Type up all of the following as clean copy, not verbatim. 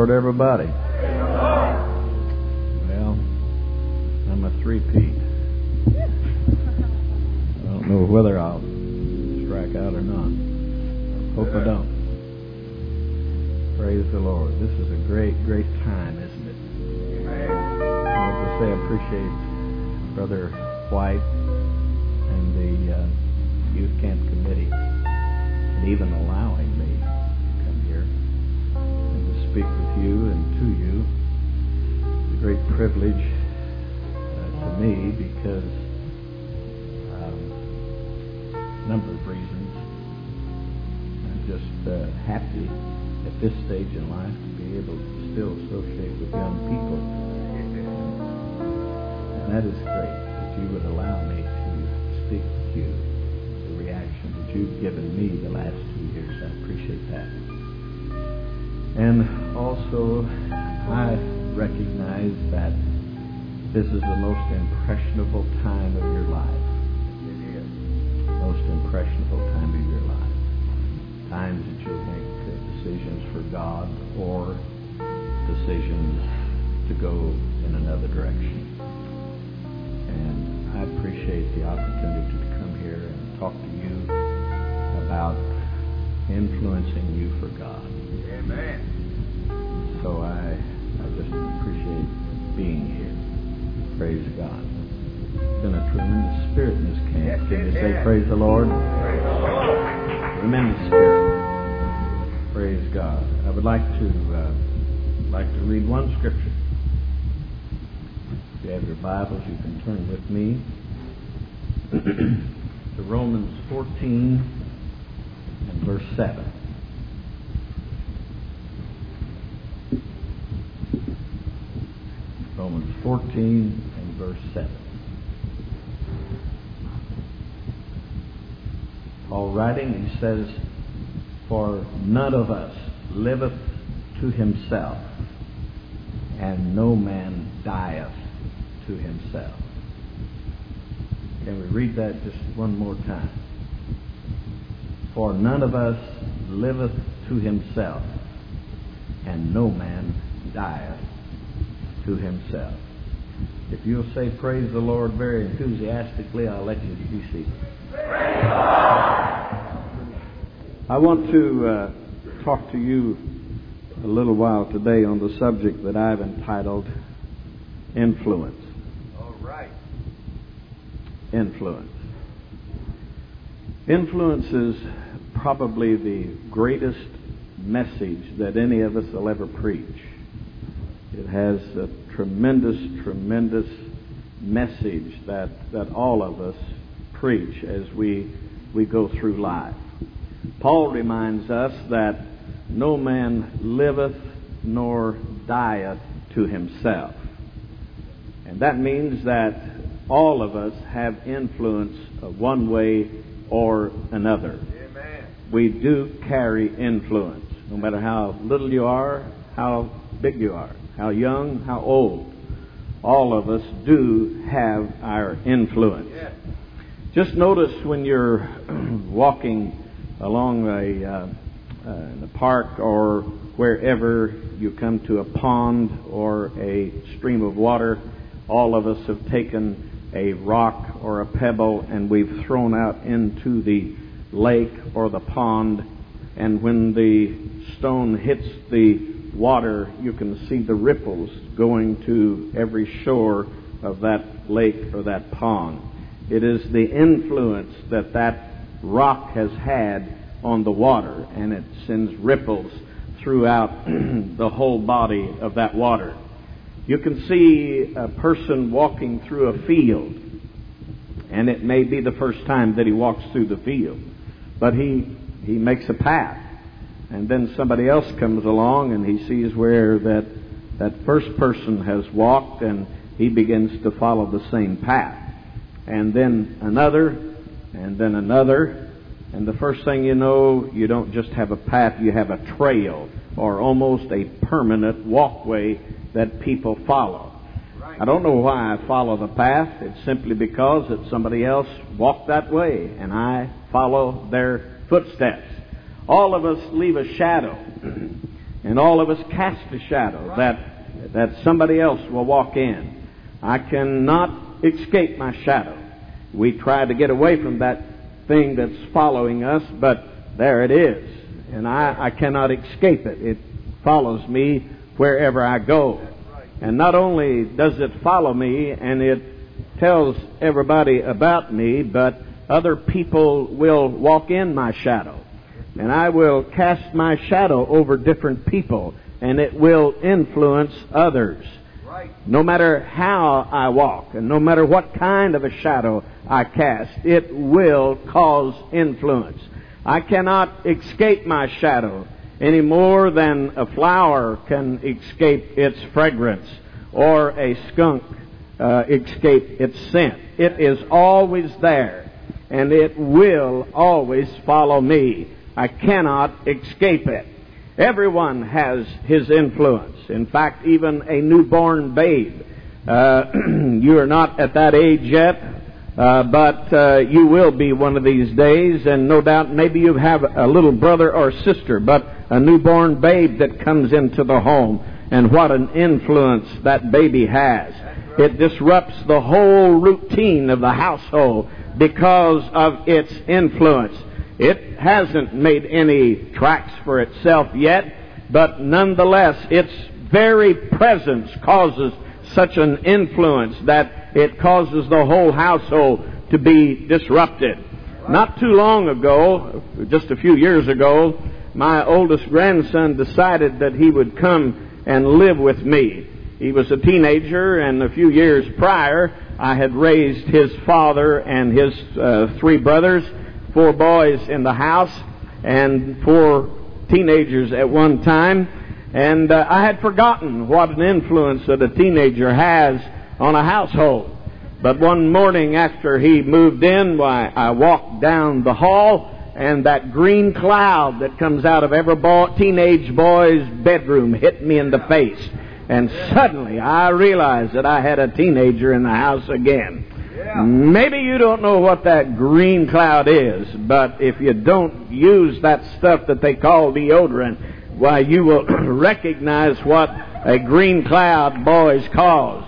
Lord, everybody. Well, I'm a three-peat. I don't know whether I'll strike out or not. Hope I don't. Praise the Lord. This is a great, great time, isn't it? I want to say I appreciate Brother White and the Youth Camp Committee and even allowing me to come here and to speak with you and to you. It's a great privilege to me because a number of reasons. I'm just happy at this stage in life to be able to still associate with young people. And that is great that you would allow me to speak with you. The reaction that you've given me the last 2 years, I appreciate that. And also, I recognize that this is the most impressionable time of your life. Most impressionable time of your life. Times that you'll make decisions for God or decisions to go in another direction. And I appreciate the opportunity to come here and talk to you about influencing you for God. Amen. So I just appreciate being here. Praise God. It's been a tremendous spirit in this camp. Can you say praise the Lord? Praise the Lord. Tremendous spirit. Praise God. I would like to read one scripture. If you have your Bibles, you can turn with me to Romans 14 and verse 7. Romans 14 and verse 7. Paul writing, he says, "For none of us liveth to himself, and no man dieth to himself." Can we read that just one more time? "For none of us liveth to himself, and no man dieth to himself." If you'll say praise the Lord very enthusiastically, I'll let you be seated. Praise the Lord. I want to talk to you a little while today on the subject that I've entitled Influence. All right. Influence. Influence is probably the greatest message that any of us will ever preach. It has a tremendous, tremendous message that all of us preach as we go through life. Paul reminds us that no man liveth nor dieth to himself. And that means that all of us have influence one way or another. Amen. We do carry influence, no matter how little you are, how big you are, how young, how old. All of us do have our influence. Yes. Just notice when you're walking along in a park or wherever you come to a pond or a stream of water, all of us have taken a rock or a pebble and we've thrown out into the lake or the pond, and when the stone hits the water, you can see the ripples going to every shore of that lake or that pond. It is the influence that rock has had on the water, and it sends ripples throughout the whole body of that water. You can see a person walking through a field, and it may be the first time that he walks through the field, but he makes a path, and then somebody else comes along and he sees where that first person has walked, and he begins to follow the same path. And then another, and then another. And the first thing you know, you don't just have a path, you have a trail, or almost a permanent walkway that people follow. Right. I don't know why I follow the path. It's simply because that somebody else walked that way, and I follow their footsteps. All of us leave a shadow. And all of us cast a shadow that somebody else will walk in. I cannot escape my shadow. We try to get away from that thing that's following us, but there it is. And I cannot escape it. It follows me wherever I go. And not only does it follow me and it tells everybody about me, but other people will walk in my shadow. And I will cast my shadow over different people, and it will influence others. No matter how I walk, and no matter what kind of a shadow I cast, it will cause influence. I cannot escape my shadow any more than a flower can escape its fragrance, or a skunk escape its scent. It is always there, and it will always follow me. I cannot escape it. Everyone has his influence. In fact, even a newborn babe. You are not at that age yet, but you will be one of these days, and no doubt maybe you have a little brother or sister, but a newborn babe that comes into the home, and what an influence that baby has. It disrupts the whole routine of the household because of its influence. It hasn't made any tracks for itself yet, but nonetheless, its very presence causes such an influence that it causes the whole household to be disrupted. Not too long ago, just a few years ago, my oldest grandson decided that he would come and live with me. He was a teenager, and a few years prior, I had raised his father and his 3 brothers, 4 boys in the house, and 4 teenagers at one time. And I had forgotten what an influence that a teenager has on a household. But one morning after he moved in, I walked down the hall, and that green cloud that comes out of every teenage boy's bedroom hit me in the face. And suddenly I realized that I had a teenager in the house again. Maybe you don't know what that green cloud is, but if you don't use that stuff that they call deodorant, why, you will recognize what a green cloud boys cause.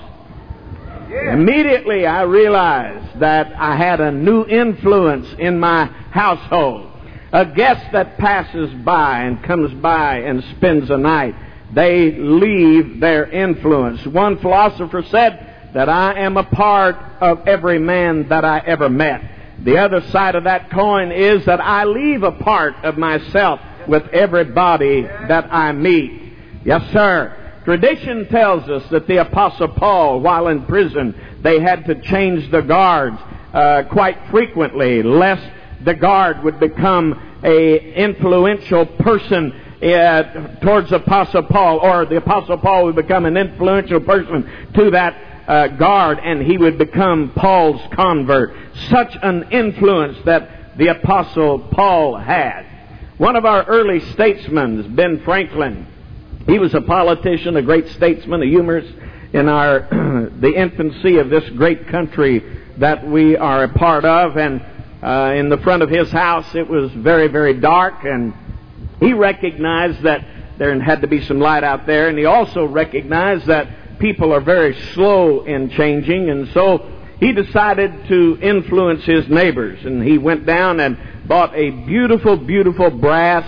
Immediately I realized that I had a new influence in my household. A guest that passes by and comes by and spends a night, they leave their influence. One philosopher said that I am a part of every man that I ever met. The other side of that coin is that I leave a part of myself with everybody that I meet. Yes, sir. Tradition tells us that the Apostle Paul, while in prison, they had to change the guards quite frequently, lest the guard would become an influential person towards Apostle Paul, or the Apostle Paul would become an influential person to that guard, and he would become Paul's convert. Such an influence that the Apostle Paul had. One of our early statesmen, Ben Franklin, he was a politician, a great statesman, a humorist in the infancy of this great country that we are a part of. And in the front of his house, it was very, very dark, and he recognized that there had to be some light out there, and he also recognized that people are very slow in changing, and so he decided to influence his neighbors, and he went down and bought a beautiful, beautiful brass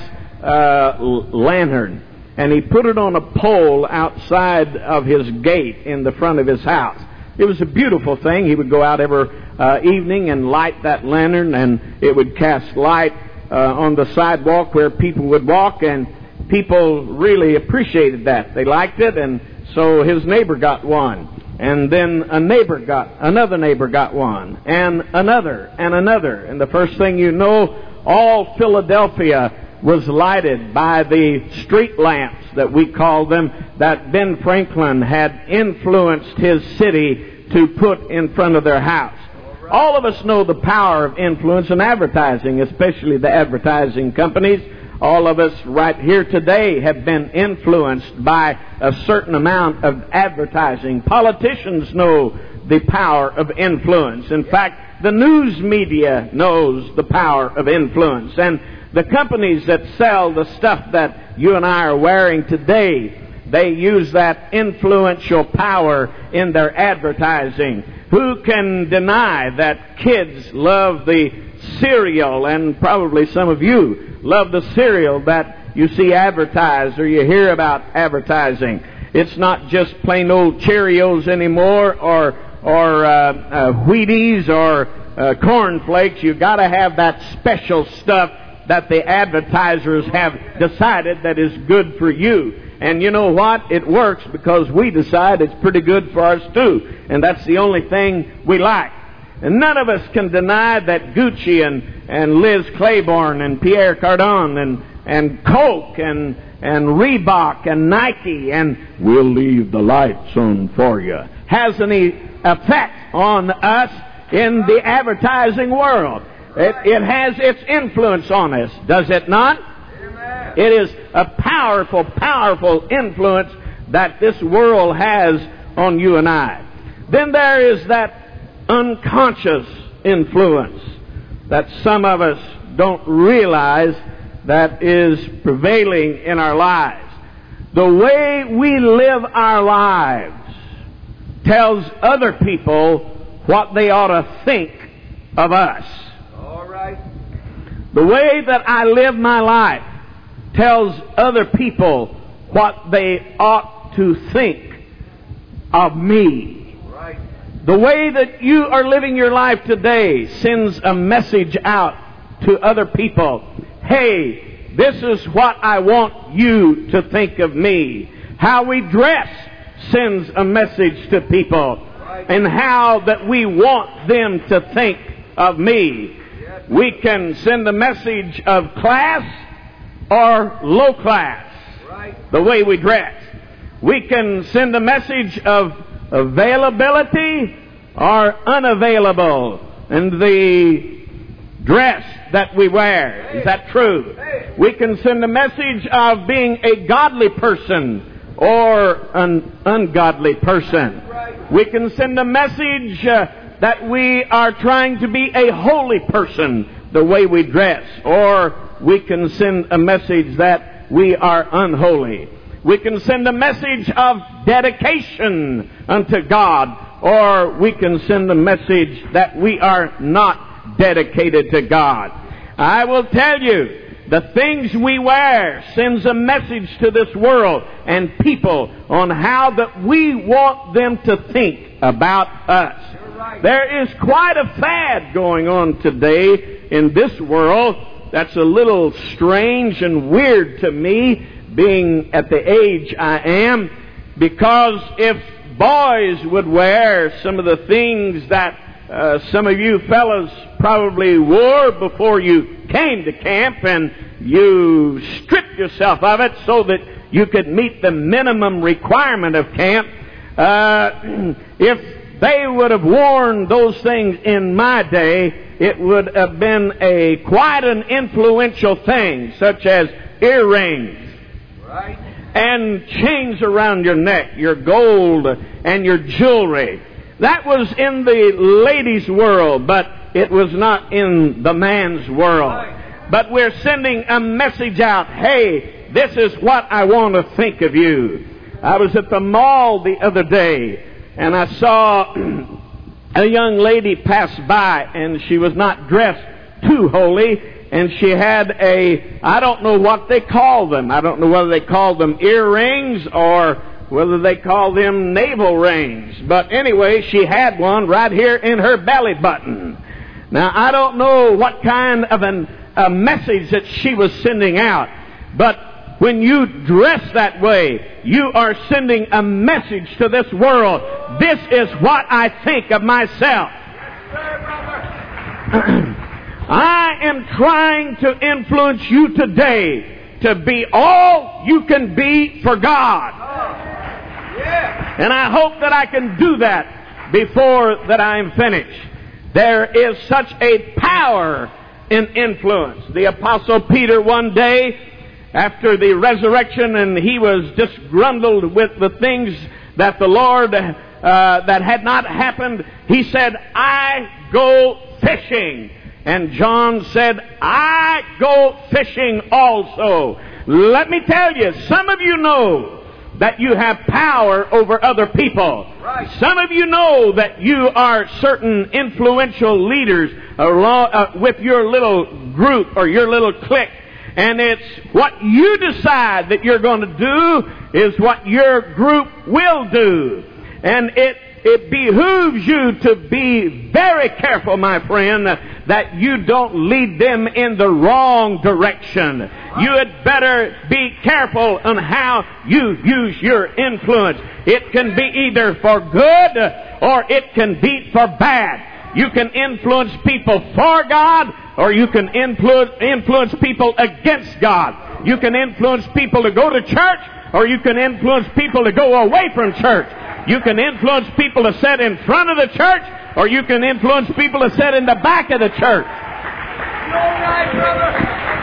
lantern, and he put it on a pole outside of his gate in the front of his house. It was a beautiful thing. He would go out every evening and light that lantern, and it would cast light on the sidewalk where people would walk, and people really appreciated that. They liked it, and so his neighbor got one. And then another neighbor got one, and another, and the first thing you know, all Philadelphia was lighted by the street lamps that we call them, that Ben Franklin had influenced his city to put in front of their house. All of us know the power of influence in advertising, especially the advertising companies. All of us right here today have been influenced by a certain amount of advertising. Politicians know the power of influence. In fact, the news media knows the power of influence. And the companies that sell the stuff that you and I are wearing today, they use that influential power in their advertising. Who can deny that kids love the cereal, and probably some of you love the cereal that you see advertised or you hear about advertising? It's not just plain old Cheerios anymore, or Wheaties, or cornflakes. You've got to have that special stuff that the advertisers have decided that is good for you. And you know what? It works because we decide it's pretty good for us too. And that's the only thing we like. And none of us can deny that Gucci and Liz Claiborne and Pierre Cardin and Coke and Reebok and Nike and we'll leave the lights on for you has any effect on us in the advertising world. It has its influence on us, does it not? Amen. It is a powerful, powerful influence that this world has on you and I. Then there is that unconscious influence that some of us don't realize that is prevailing in our lives. The way we live our lives tells other people what they ought to think of us. All right. The way that I live my life tells other people what they ought to think of me. Right. The way that you are living your life today sends a message out to other people. Hey, this is what I want you to think of me. How we dress sends a message to people. Right. And how that we want them to think of me. Yes. We can send a message of class or low class. Right. The way we dress. We can send a message of availability or unavailable in the dress that we wear. Is that true? We can send a message of being a godly person or an ungodly person. We can send a message that we are trying to be a holy person, the way we dress. Or we can send a message that we are unholy. We can send a message of dedication unto God, or we can send a message that we are not dedicated to God. I will tell you, the things we wear sends a message to this world and people on how that we want them to think about us. Right. There is quite a fad going on today in this world that's a little strange and weird to me, being at the age I am, because if boys would wear some of the things that some of you fellas probably wore before you came to camp, and you stripped yourself of it so that you could meet the minimum requirement of camp, if they would have worn those things in my day, it would have been quite an influential thing, such as earrings. Right. And chains around your neck, your gold and your jewelry. That was in the ladies' world, but it was not in the man's world. Right. But we're sending a message out. Hey, this is what I want to think of you. I was at the mall the other day, and I saw a young lady pass by, and she was not dressed too holy, and she had I don't know what they call them. I don't know whether they call them earrings or whether they call them navel rings. But anyway, she had one right here in her belly button. Now, I don't know what kind of a message that she was sending out, but when you dress that way, you are sending a message to this world. This is what I think of myself. I am trying to influence you today to be all you can be for God. And I hope that I can do that before that I am finished. There is such a power in influence. The Apostle Peter one day, after the resurrection, and he was disgruntled with the things that the Lord that had not happened, he said, "I go fishing." And John said, "I go fishing also." Let me tell you, some of you know that you have power over other people. Right. Some of you know that you are certain influential leaders with your little group or your little clique. And it's what you decide that you're going to do is what your group will do. And it behooves you to be very careful, my friend, that you don't lead them in the wrong direction. You had better be careful on how you use your influence. It can be either for good or it can be for bad. You can influence people for God, or you can influence people against God. You can influence people to go to church, or you can influence people to go away from church. You can influence people to sit in front of the church, or you can influence people to sit in the back of the church. Right, brother.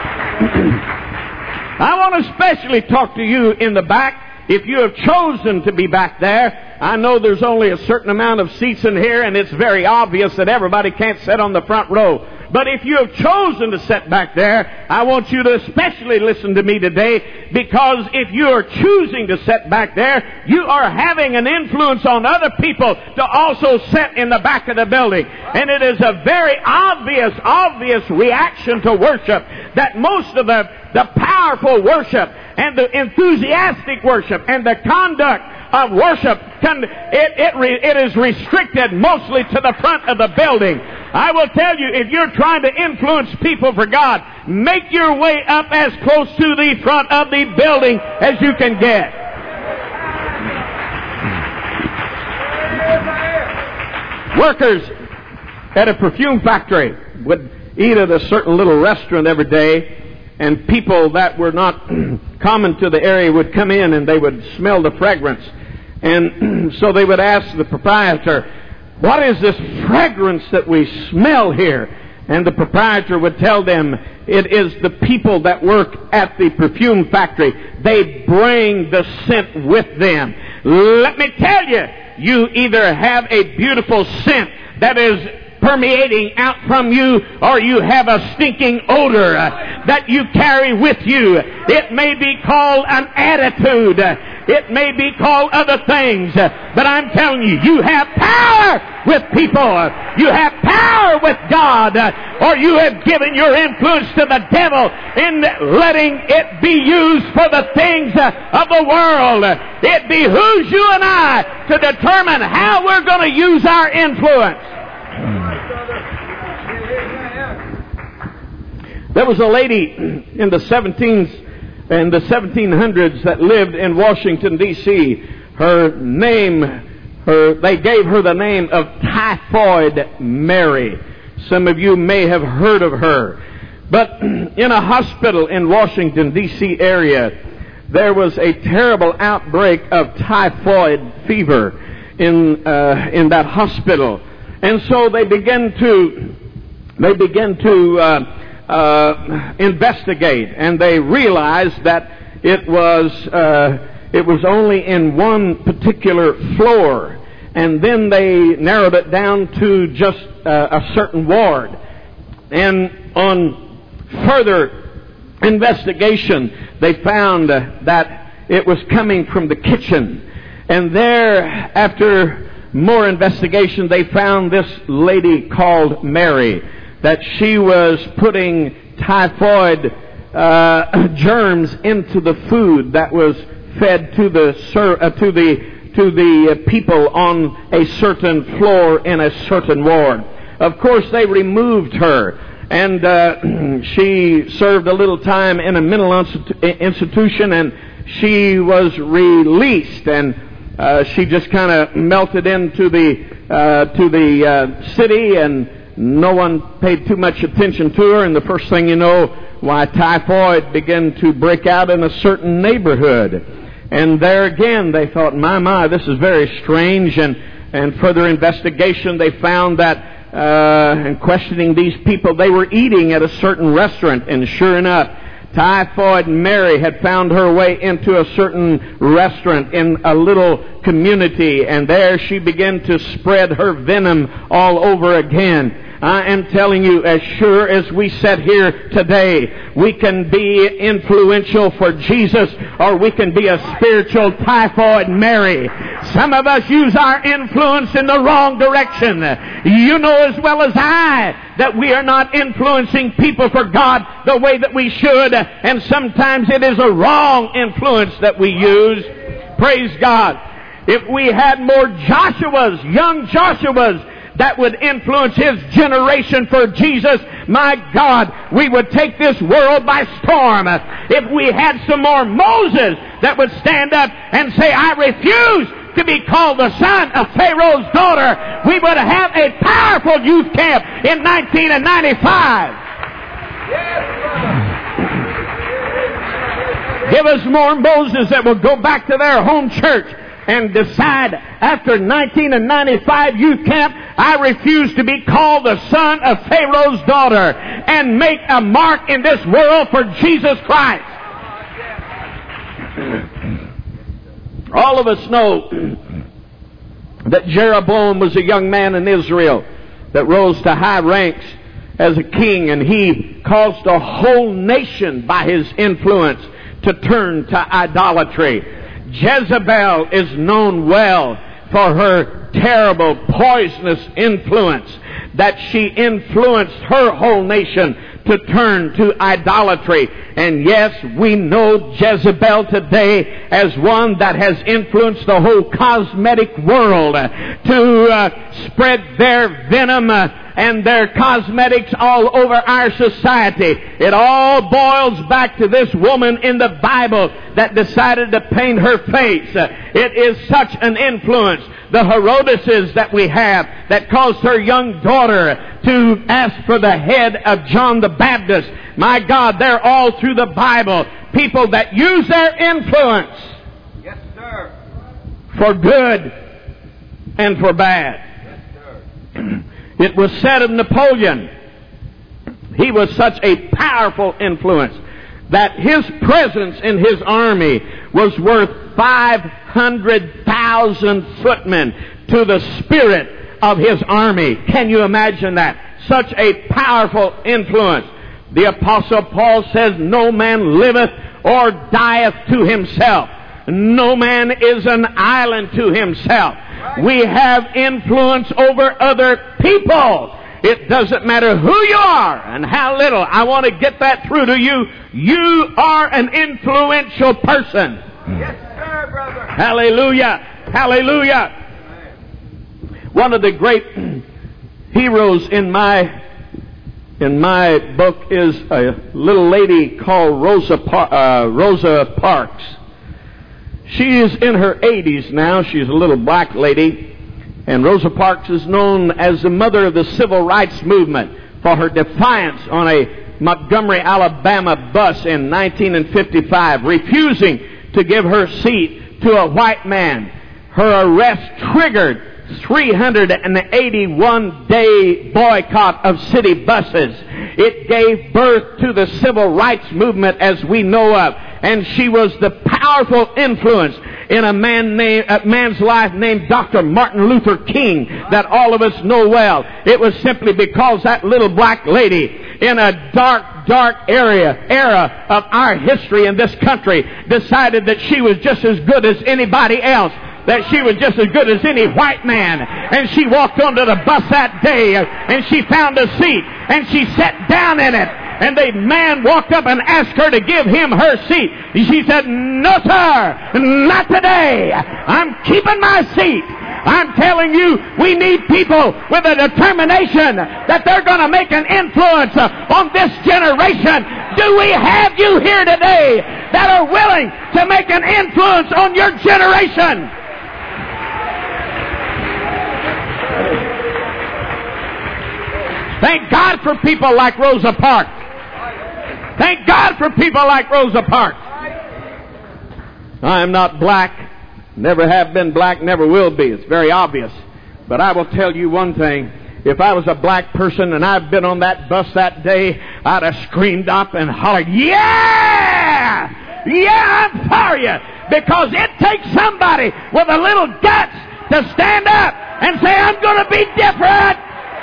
I want to especially talk to you in the back. If you have chosen to be back there, I know there's only a certain amount of seats in here, and it's very obvious that everybody can't sit on the front row. But if you have chosen to sit back there, I want you to especially listen to me today, because if you are choosing to sit back there, you are having an influence on other people to also sit in the back of the building. And it is a very obvious reaction to worship that most of the powerful worship and the enthusiastic worship and the conduct of worship, it is restricted mostly to the front of the building. I will tell you, if you're trying to influence people for God, make your way up as close to the front of the building as you can get. Workers at a perfume factory would eat at a certain little restaurant every day, and people that were not common to the area would come in and they would smell the fragrance. And so they would ask the proprietor, "What is this fragrance that we smell here?" And the proprietor would tell them, "It is the people that work at the perfume factory. They bring the scent with them." Let me tell you, you either have a beautiful scent that is permeating out from you, or you have a stinking odor that you carry with you. It may be called an attitude. It may be called other things. But I'm telling you, you have power with people. You have power with God. Or you have given your influence to the devil in letting it be used for the things of the world. It behooves you and I to determine how we're going to use our influence. There was a lady in the 1700s that lived in Washington, D.C. They gave her the name of Typhoid Mary. Some of you may have heard of her. But in a hospital in Washington, D.C. area, there was a terrible outbreak of typhoid fever in that hospital. And so they began to investigate, and they realized that it was only in one particular floor, and then they narrowed it down to just a certain ward. And on further investigation, they found that it was coming from the kitchen. And there, after more investigation, they found this lady called Mary, that she was putting typhoid germs into the food that was fed to the people on a certain floor in a certain ward. Of course, they removed her, and she served a little time in a mental institution, and she was released, and she just kind of melted into the city, and no one paid too much attention to her. And the first thing you know, why, typhoid began to break out in a certain neighborhood. And there again, they thought, my, this is very strange. And further investigation, they found that, in questioning these people, they were eating at a certain restaurant. And sure enough, Typhoid Mary had found her way into a certain restaurant in a little community, and there she began to spread her venom all over again. I am telling you, as sure as we sit here today, we can be influential for Jesus, or we can be a spiritual Typhoid Mary. Some of us use our influence in the wrong direction. You know as well as I that we are not influencing people for God the way that we should, and sometimes it is a wrong influence that we use. Praise God. If we had more Joshuas, young Joshuas, that would influence his generation for Jesus, my God, we would take this world by storm. If we had some more Moses that would stand up and say, I refuse to be called the son of Pharaoh's daughter, we would have a powerful youth camp in 1995. Give us more Moses that will go back to their home church and decide after 1995 youth camp, I refuse to be called the son of Pharaoh's daughter, and make a mark in this world for Jesus Christ. All of us know that Jeroboam was a young man in Israel that rose to high ranks as a king, and he caused a whole nation by his influence to turn to idolatry. Jezebel is known well for her terrible, poisonous influence, that she influenced her whole nation to turn to idolatry. And yes, we know Jezebel today as one that has influenced the whole cosmetic world to spread their venom and their cosmetics all over our society. It all boils back to this woman in the Bible that decided to paint her face. It is such an influence. The Herodeses that we have that caused her young daughter to ask for the head of John the Baptist. My God, they're all through the Bible. People that use their influence, Yes, sir. for good and for bad. Yes, sir. It was said of Napoleon, he was such a powerful influence that his presence in his army was worth 500,000 footmen to the spirit of his army. Can you imagine that? Such a powerful influence. The Apostle Paul says, no man liveth or dieth to himself. No man is an island to himself. We have influence over other people. It doesn't matter who you are and how little. I want to get that through to you. You are an influential person. Yes, sir, brother. Hallelujah. Hallelujah. One of the great heroes in my book is a little lady called Rosa Parks. She is in her 80s now. She's a little black lady. And Rosa Parks is known as the mother of the civil rights movement for her defiance on a Montgomery, Alabama bus in 1955, refusing to give her seat to a white man. Her arrest triggered 381-day boycott of city buses. It gave birth to the civil rights movement as we know of. And she was the powerful influence in a man's life named Dr. Martin Luther King that all of us know well. It was simply because that little black lady in a dark era of our history in this country decided that she was just as good as anybody else, that she was just as good as any white man. And she walked onto the bus that day and she found a seat and she sat down in it. And the man walked up and asked her to give him her seat. She said, no, sir, not today. I'm keeping my seat. I'm telling you, we need people with a determination that they're going to make an influence on this generation. Do we have you here today that are willing to make an influence on your generation? Thank God for people like Rosa Parks. Thank God for people like Rosa Parks. I am not black, never have been black, never will be. It's very obvious. But I will tell you one thing. If I was a black person and I'd been on that bus that day, I'd have screamed up and hollered, "Yeah! Yeah, I'm for you!" Because it takes somebody with a little guts to stand up and say, "I'm going to be different."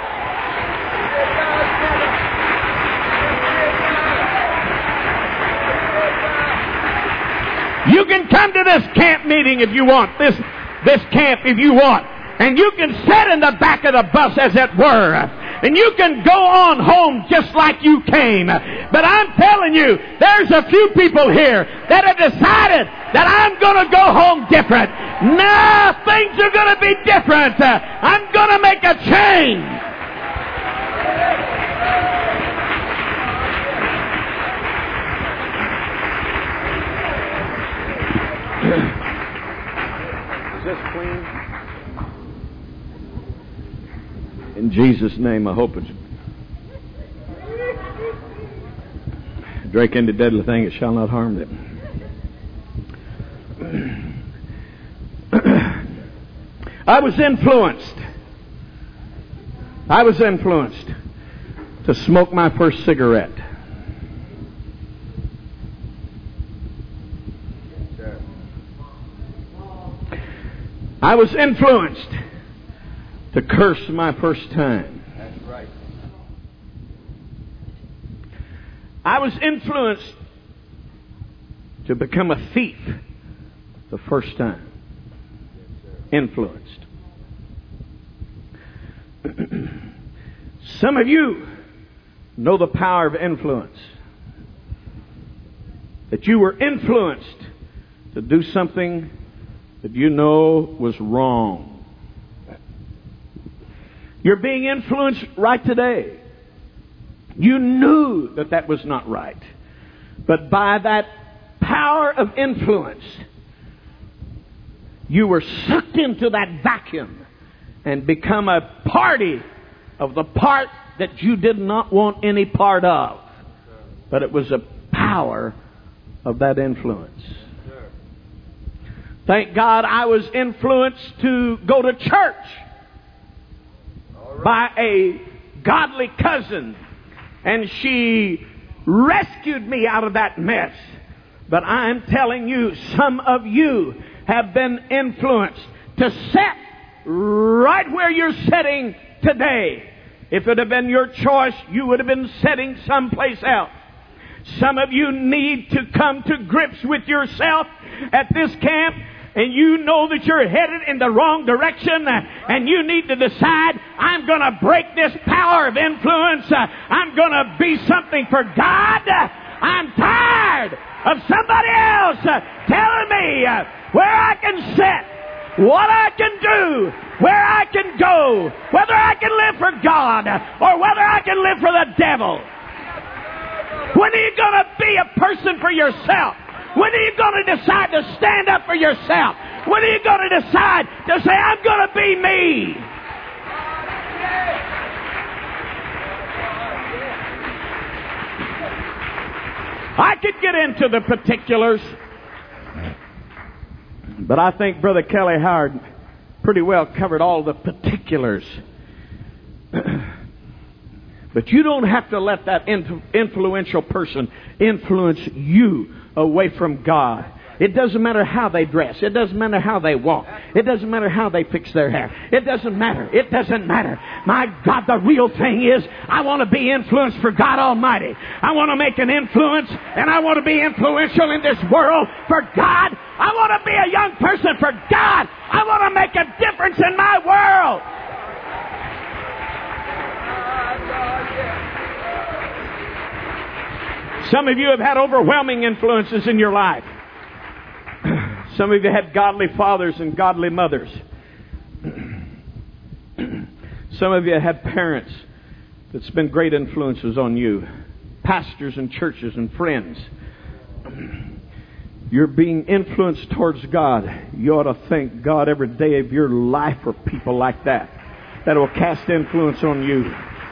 You can come to this camp meeting if you want, this camp if you want. And you can sit in the back of the bus, as it were. And you can go on home just like you came. But I'm telling you, there's a few people here that have decided that I'm going to go home different. No, things are going to be different. I'm going to make a change. Is this clean? In Jesus' name, I hope it's... Drink into deadly thing, it shall not harm them. I was influenced to smoke my first cigarette. I was influenced to curse my first time. That's right. I was influenced to become a thief the first time. Influenced. Some of you know the power of influence. That you were influenced to do something that you know was wrong. You're being influenced right today. You knew that that was not right. But by that power of influence, you were sucked into that vacuum and become a party of the part that you did not want any part of. But it was a power of that influence. Thank God I was influenced to go to church by a godly cousin, and she rescued me out of that mess. But I'm telling you, some of you have been influenced to sit right where you're sitting today. If it had been your choice, you would have been sitting someplace else. Some of you need to come to grips with yourself at this camp, and you know that you're headed in the wrong direction, and you need to decide, I'm going to break this power of influence. I'm going to be something for God. I'm tired of somebody else telling me where I can sit, what I can do, where I can go, whether I can live for God or whether I can live for the devil. When are you going to be a person for yourself? When are you going to decide to stand up for yourself? When are you going to decide to say, I'm going to be me? I could get into the particulars, but I think Brother Kelly Howard pretty well covered all the particulars. But you don't have to let that influential person influence you away from God. It doesn't matter how they dress. It doesn't matter how they walk. It doesn't matter how they fix their hair. It doesn't matter. It doesn't matter. My God, the real thing is, I want to be influenced for God Almighty. I want to make an influence, and I want to be influential in this world for God. I want to be a young person for God. I want to make a difference in my world. Some of you have had overwhelming influences in your life. Some of you had godly fathers and godly mothers. Some of you had parents that's been great influences on you. Pastors and churches and friends. You're being influenced towards God. You ought to thank God every day of your life for people like that will cast influence on you.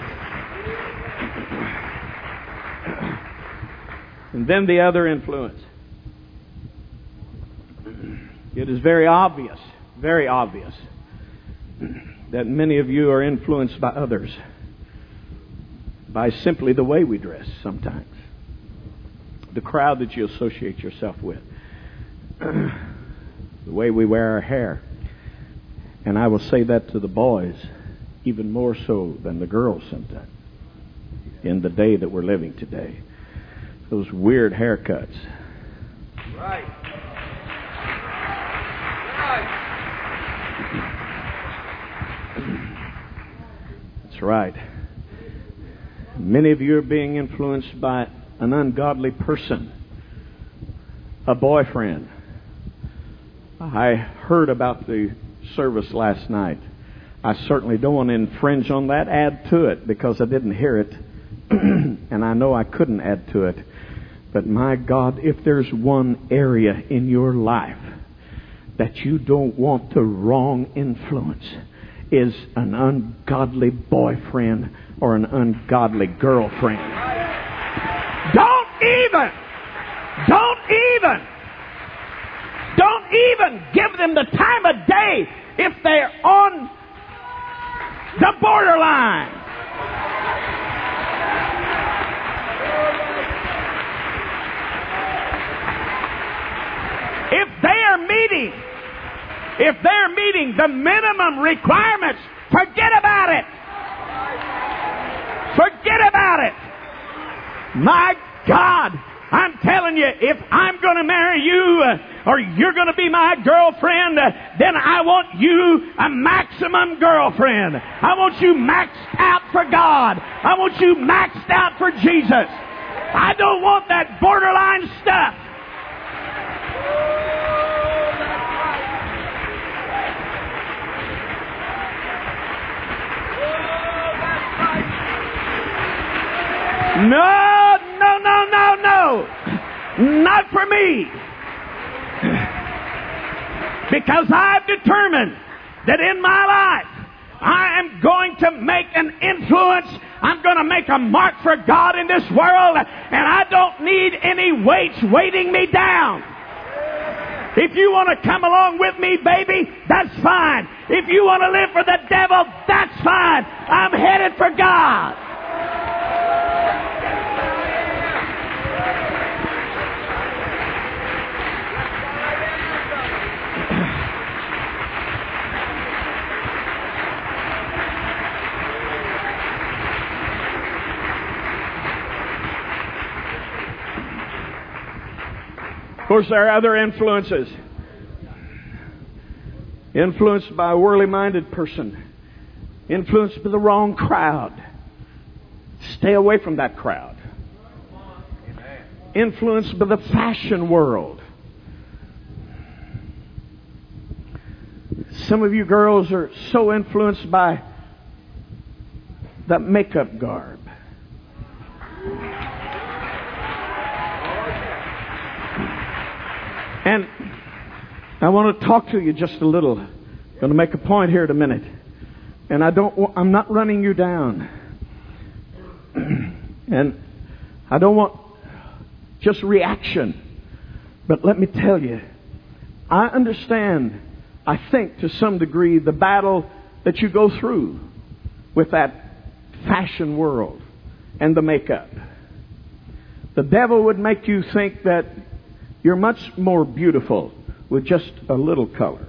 And then the other influence. It is very obvious that many of you are influenced by others, by simply the way we dress sometimes, the crowd that you associate yourself with, the way we wear our hair. And I will say that to the boys even more so than the girls sometimes in the day that we're living today. Those weird haircuts. Right. That's right. Many of you are being influenced by an ungodly person, a boyfriend. I heard about the service last night. I certainly don't want to infringe on that, add to it, because I didn't hear it, and I know I couldn't add to it. But my God, if there's one area in your life that you don't want the wrong influence, is an ungodly boyfriend or an ungodly girlfriend. Don't even give them the time of day if they're on the borderline. If they're meeting the minimum requirements, forget about it. Forget about it. My God, I'm telling you, if I'm going to marry you or you're going to be my girlfriend, then I want you a maximum girlfriend. I want you maxed out for God. I want you maxed out for Jesus. I don't want that borderline stuff. No. Not for me. Because I've determined that in my life, I am going to make an influence. I'm going to make a mark for God in this world. And I don't need any weights weighting me down. If you want to come along with me, baby, that's fine. If you want to live for the devil, that's fine. I'm headed for God. Of course, there are other influences. Influenced by a worldly-minded person. Influenced by the wrong crowd. Stay away from that crowd. Influenced by the fashion world. Some of you girls are so influenced by the makeup garb. And I want to talk to you just a little. I'm going to make a point here in a minute. And I'm not running you down. And I don't want just reaction. But let me tell you, I understand, I think to some degree, the battle that you go through with that fashion world and the makeup. The devil would make you think that you're much more beautiful with just a little color.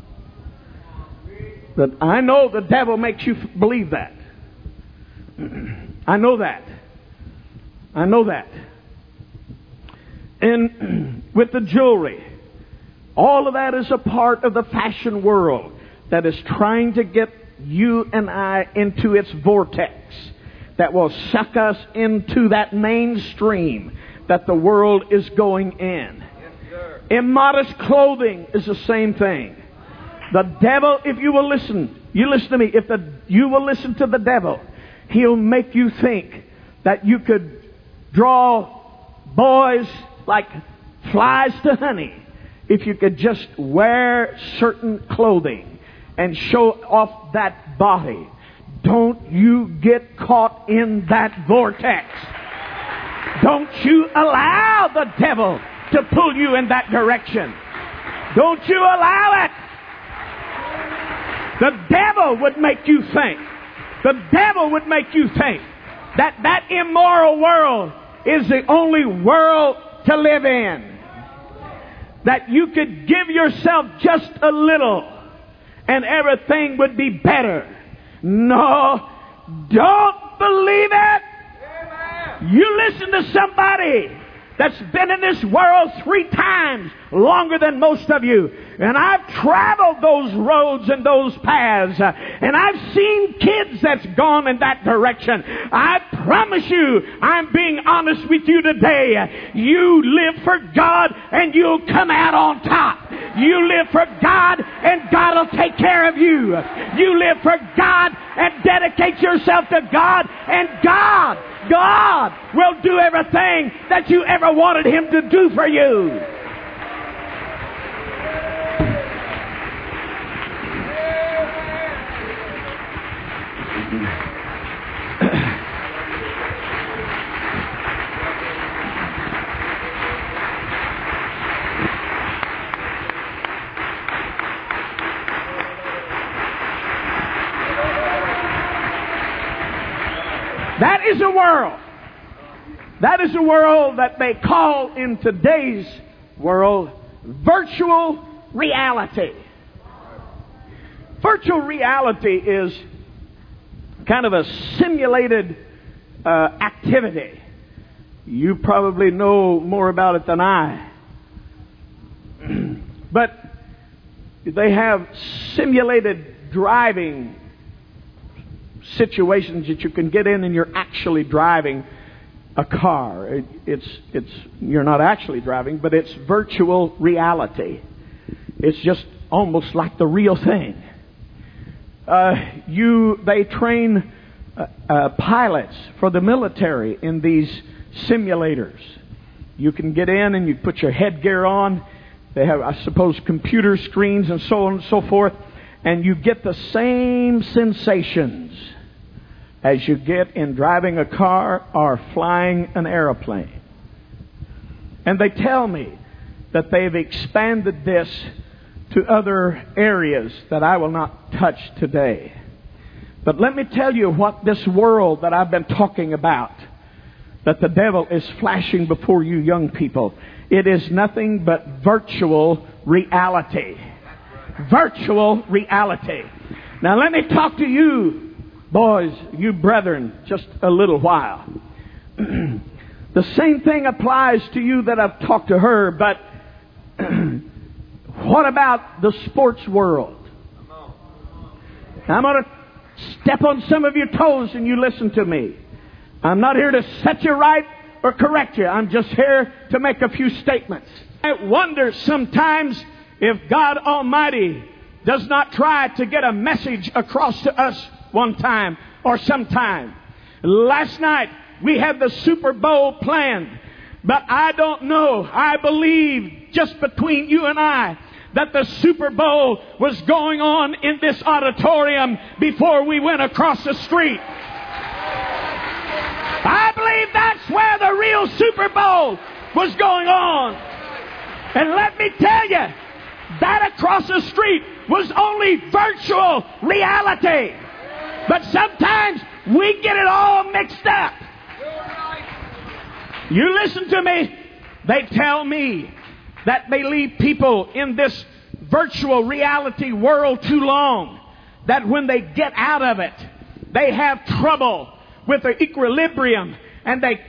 But I know the devil makes you believe that. I know that. I know that. And with the jewelry, all of that is a part of the fashion world that is trying to get you and I into its vortex that will suck us into that mainstream that the world is going in. Yes, immodest clothing is the same thing. The devil, if you will listen, you listen to me, you will listen to the devil, he'll make you think that you could draw boys like flies to honey if you could just wear certain clothing and show off that body. Don't you get caught in that vortex. Don't you allow the devil to pull you in that direction. Don't you allow it. The devil would make you think. The devil would make you think that immoral world is the only world to live in. That you could give yourself just a little and everything would be better. No, don't believe it. You listen to somebody that's been in this world 3 times longer than most of you. And I've traveled those roads and those paths. And I've seen kids that's gone in that direction. I promise you, I'm being honest with you today. You live for God and you'll come out on top. You live for God and God will take care of you. You live for God and dedicate yourself to God, and God will do everything that you ever wanted Him to do for you. That is a world that they call in today's world virtual reality. Virtual reality is kind of a simulated activity. You probably know more about it than I. But they have simulated driving situations that you can get in and you're actually driving a car. You're not actually driving, but it's virtual reality. It's just almost like the real thing. They train pilots for the military in these simulators. You can get in and you put your headgear on. They have, I suppose, computer screens and so on and so forth. And you get the same sensations as you get in driving a car or flying an airplane. And they tell me that they've expanded this to other areas that I will not touch today. But let me tell you what this world that I've been talking about, that the devil is flashing before you young people, it is nothing but virtual reality. Virtual reality. Now let me talk to you boys, you brethren, just a little while. The same thing applies to you that I've talked to her, but what about the sports world? I'm going to step on some of your toes and you listen to me. I'm not here to set you right or correct you. I'm just here to make a few statements. I wonder sometimes if God Almighty does not try to get a message across to us one time or sometime. Last night we had the Super Bowl planned, but I don't know. I believe just between you and I that the Super Bowl was going on in this auditorium before we went across the street. I believe that's where the real Super Bowl was going on. And let me tell you, that across the street was only virtual reality. But sometimes we get it all mixed up. You listen to me. They tell me that they leave people in this virtual reality world too long, that when they get out of it, they have trouble with their equilibrium, and they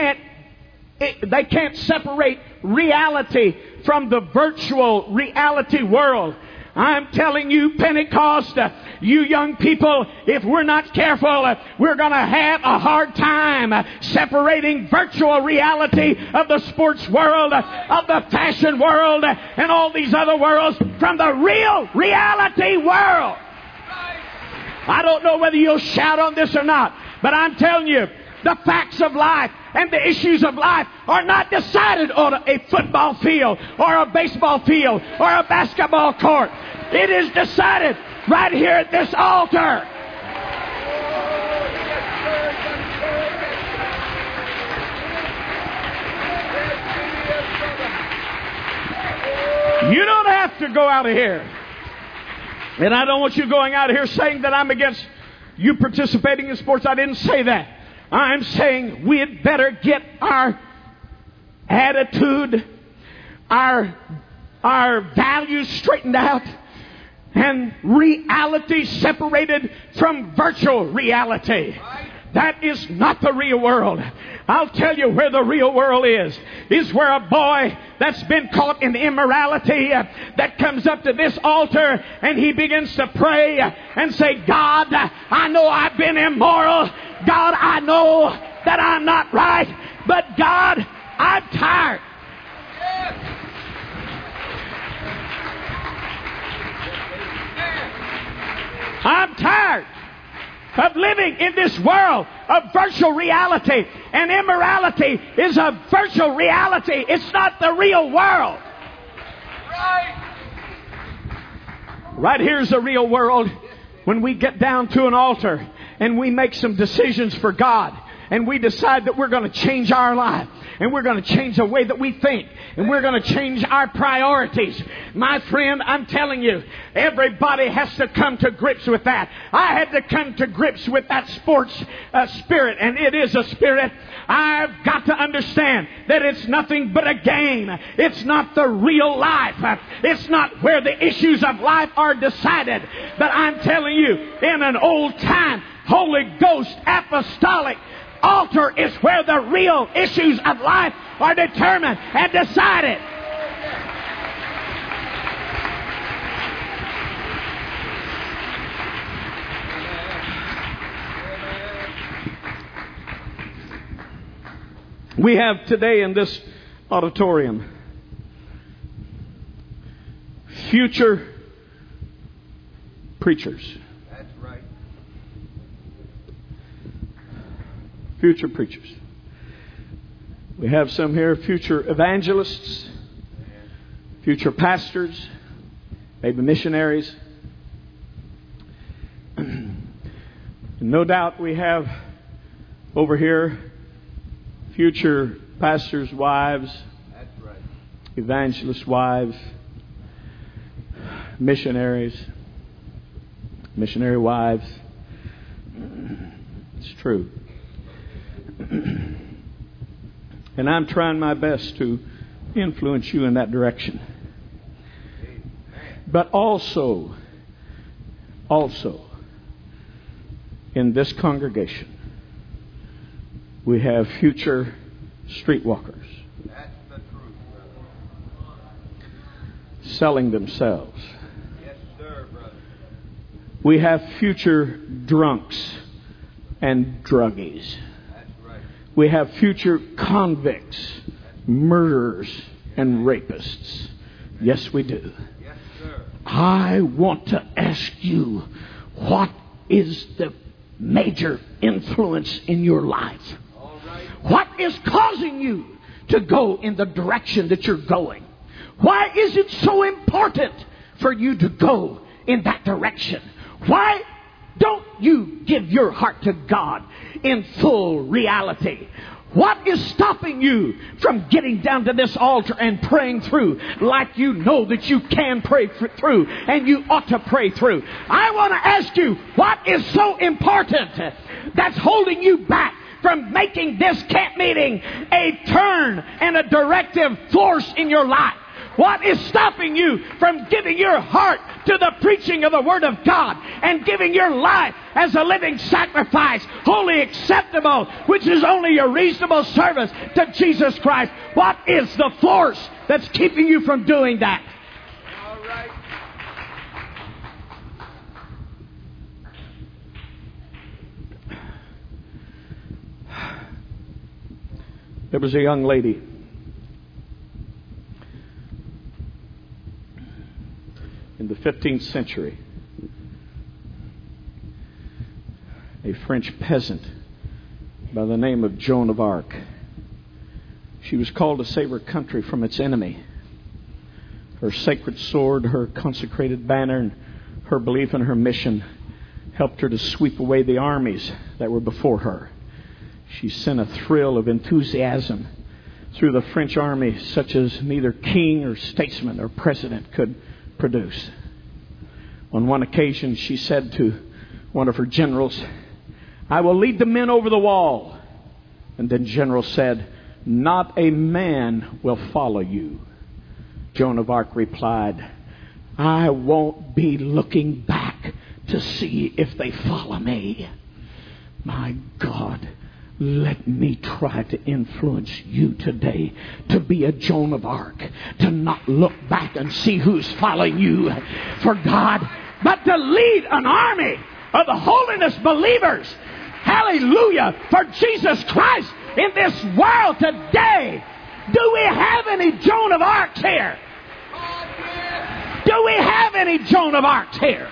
can't separate reality from the virtual reality world. I'm telling you, Pentecost, you young people, if we're not careful, we're going to have a hard time separating virtual reality of the sports world, of the fashion world, and all these other worlds from the real reality world. I don't know whether you'll shout on this or not, but I'm telling you, the facts of life and the issues of life are not decided on a football field or a baseball field or a basketball court. It is decided right here at this altar. You don't have to go out of here. And I don't want you going out here saying that I'm against you participating in sports. I didn't say that. I'm saying we'd better get our attitude, our values straightened out, and reality separated from virtual reality. That is not the real world. I'll tell you where the real world is where a boy that's been caught in immorality that comes up to this altar and he begins to pray and say, God, I know I've been immoral. God, I know that I'm not right. But God, I'm tired. I'm tired of living in this world of virtual reality. And immorality is a virtual reality. It's not the real world. Right here's the real world. When we get down to an altar and we make some decisions for God, and we decide that we're going to change our life, and we're going to change the way that we think, and we're going to change our priorities. My friend, I'm telling you, everybody has to come to grips with that. I had to come to grips with that sports spirit, and it is a spirit. I've got to understand that it's nothing but a game. It's not the real life. It's not where the issues of life are decided. But I'm telling you, in an old time, Holy Ghost, apostolic altar is where the real issues of life are determined and decided. We have today in this auditorium future preachers. That's right. Future preachers. We have some here, future evangelists, future pastors, maybe missionaries. No doubt we have over here future pastors' wives, That's right. evangelists' wives, missionaries, missionary wives. It's true. And I'm trying my best to influence you in that direction. But also, in this congregation, we have future streetwalkers. That's the truth, brother. Selling themselves. Yes, sir, brother. We have future drunks and druggies. That's right. We have future convicts, murderers, and rapists. Yes, we do. Yes, sir. I want to ask you, what is the major influence in your life? All right. What is causing you to go in the direction that you're going? Why is it so important for you to go in that direction? Why don't you give your heart to God in full reality? What is stopping you from getting down to this altar and praying through like you know that you can pray through and you ought to pray through? I want to ask you, what is so important that's holding you back from making this camp meeting a turn and a directive force in your life? What is stopping you from giving your heart to the preaching of the Word of God and giving your life as a living sacrifice, wholly acceptable, which is only your reasonable service to Jesus Christ? What is the force that's keeping you from doing that? All right. There was a young lady in the 15th century, a French peasant by the name of Joan of Arc. She was called to save her country from its enemy. Her sacred sword, her consecrated banner, and her belief in her mission helped her to sweep away the armies that were before her. She sent a thrill of enthusiasm through the French army such as neither king or statesman or president could produce. On one occasion, she said to one of her generals, "I will lead the men over the wall." And then General said, "Not a man will follow you." Joan of Arc replied, "I won't be looking back to see if they follow me." My God, let me try to influence you today to be a Joan of Arc, to not look back and see who's following you for God, but to lead an army of the holiness believers. Hallelujah, for Jesus Christ in this world today. Do we have any Joan of Arc here? Do we have any Joan of Arc here?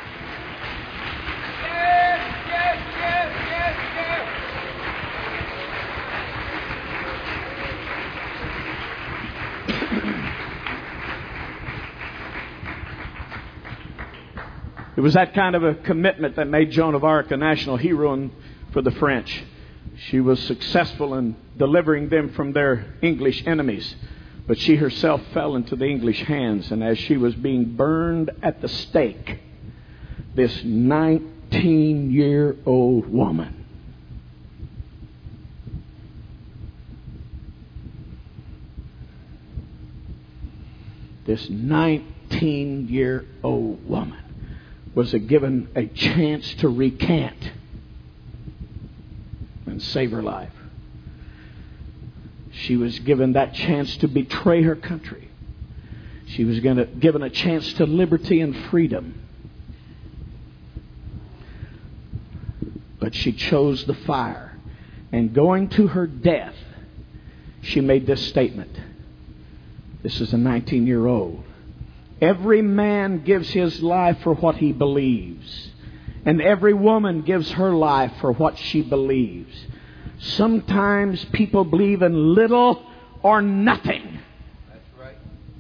It was that kind of a commitment that made Joan of Arc a national hero for the French. She was successful in delivering them from their English enemies. But she herself fell into the English hands. And as she was being burned at the stake, this 19-year-old woman was given a chance to recant and save her life. She was given that chance to betray her country. She was given a chance to liberty and freedom. But she chose the fire. And going to her death, she made this statement. This is a 19-year-old. Every man gives his life for what he believes. And every woman gives her life for what she believes. Sometimes people believe in little or nothing. That's right.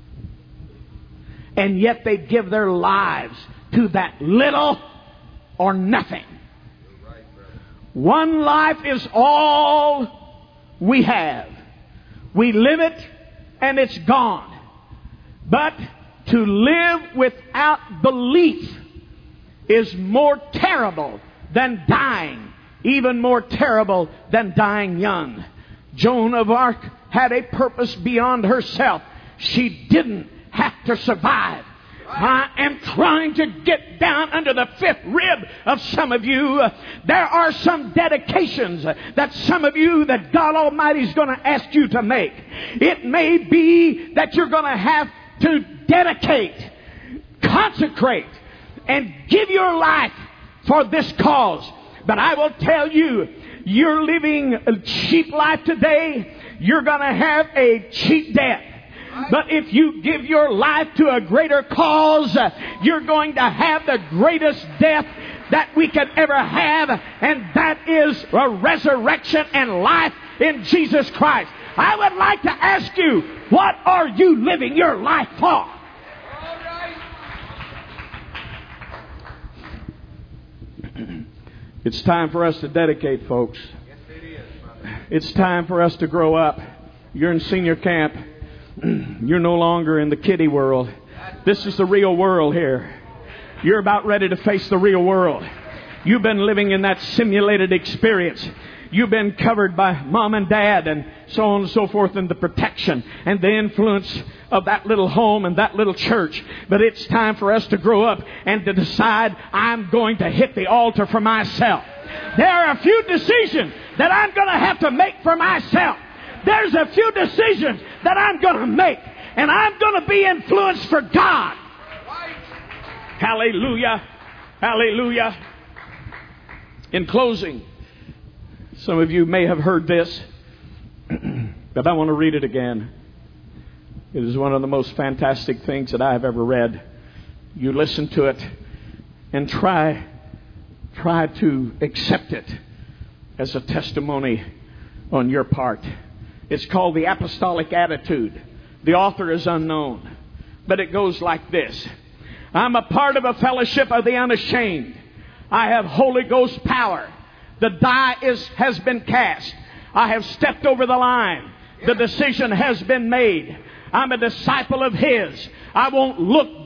And yet they give their lives to that little or nothing. You're right, brother. One life is all we have. We live it and it's gone. But to live without belief is more terrible than dying. Even more terrible than dying young. Joan of Arc had a purpose beyond herself. She didn't have to survive. I am trying to get down under the fifth rib of some of you. There are some dedications that some of you that God Almighty is going to ask you to make. It may be that you're going to have to dedicate, consecrate, and give your life for this cause. But I will tell you, you're living a cheap life today. You're going to have a cheap death. But if you give your life to a greater cause, you're going to have the greatest death that we could ever have. And that is a resurrection and life in Jesus Christ. I would like to ask you, what are you living your life for? All right. It's time for us to dedicate, folks. Yes, it is, brother. It's time for us to grow up. You're in senior camp. You're no longer in the kiddie world. This is the real world here. You're about ready to face the real world. You've been living in that simulated experience. You've been covered by mom and dad and so on and so forth, and the protection and the influence of that little home and that little church. But it's time for us to grow up and to decide, I'm going to hit the altar for myself. There are a few decisions that I'm going to have to make for myself. There's a few decisions that I'm going to make, and I'm going to be influenced for God. Hallelujah. Hallelujah. In closing, some of you may have heard this, but I want to read it again. It is one of the most fantastic things that I have ever read. You listen to it and try to accept it as a testimony on your part. It's called The Apostolic Attitude. The author is unknown, but it goes like this. I'm a part of a fellowship of the unashamed. I have Holy Ghost power. The die has been cast. I have stepped over the line. The decision has been made. I'm a disciple of His. I won't look back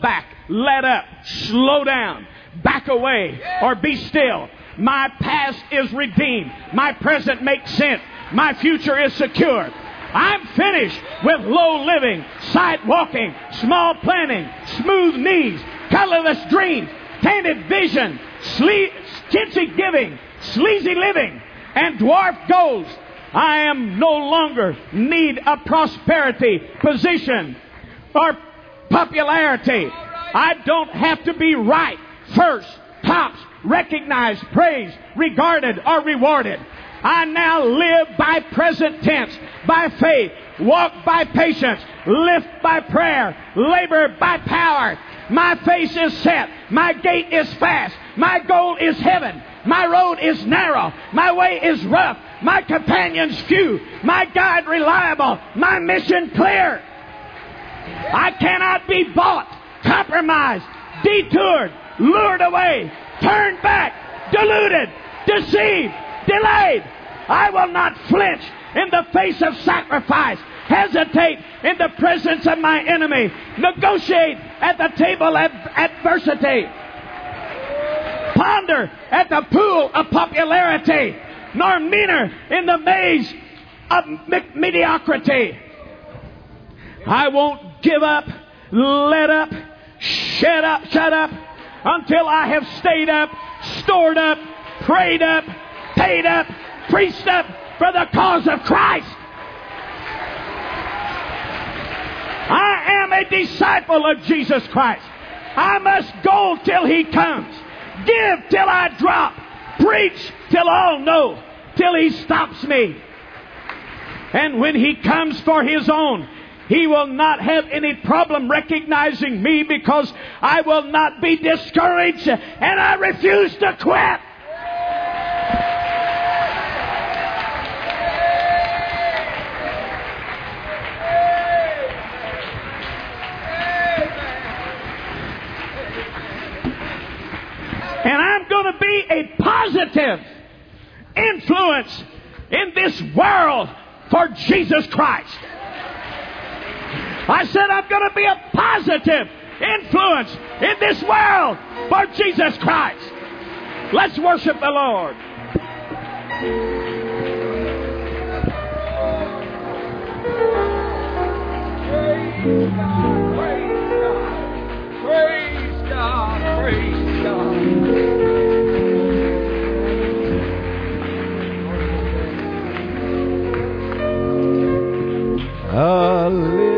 let up, slow down, back away, or be still. My past is redeemed. My present makes sense. My future is secure. I'm finished with low living, sight walking, small planning, smooth knees, colorless dreams, tainted vision, chintzy giving, sleazy living, and dwarf goals. I am no longer need a prosperity, position, or popularity. I don't have to be right, first, tops, recognized, praised, regarded, or rewarded. I now live by present tense, by faith, walk by patience, lift by prayer, labor by power. My face is set. My gait is fast. My goal is heaven. My road is narrow. My way is rough. My companions few. My guide reliable. My mission clear. I cannot be bought, compromised, detoured, lured away, turned back, deluded, deceived, delayed. I will not flinch in the face of sacrifice, hesitate in the presence of my enemy, negotiate at the table of adversity, ponder at the pool of popularity, nor meaner in the maze of mediocrity. I won't give up, let up, shut up until I have stayed up, stored up, prayed up, paid up, preached up for the cause of Christ. I am a disciple of Jesus Christ. I must go till He comes. Give till I drop. Preach till all know. Till He stops me. And when He comes for His own, He will not have any problem recognizing me, because I will not be discouraged and I refuse to quit. And I'm going to be a positive influence in this world for Jesus Christ. I said I'm going to be a positive influence in this world for Jesus Christ. Let's worship the Lord. Praise God. Praise God. Hallelujah.